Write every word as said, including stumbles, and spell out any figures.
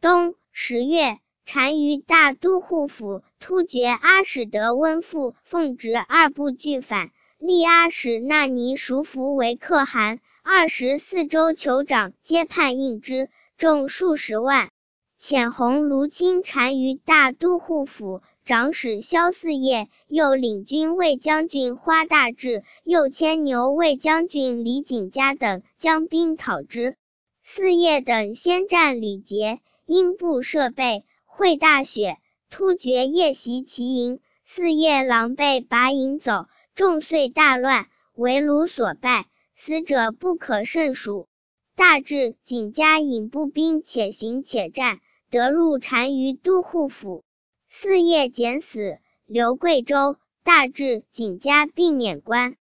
冬十月，单于大都护府突厥阿史德温父奉旨二部拒反，立阿史那尼叔服为可汗，二十四州酋长皆叛应之，众数十万。遣鸿胪亲单于大都护府长史萧嗣业，又领军卫将军花大志，又牵牛卫将军李景嘉等将兵讨之。嗣业等先战屡捷，因不设备，会大雪，突厥夜袭其营，嗣业狼狈拔营走，众遂大乱，为虏所败，死者不可胜数。大志、景嘉引步兵且行且战，得入单于都护府。嗣业减死，留贵州，大志、景嘉并免官。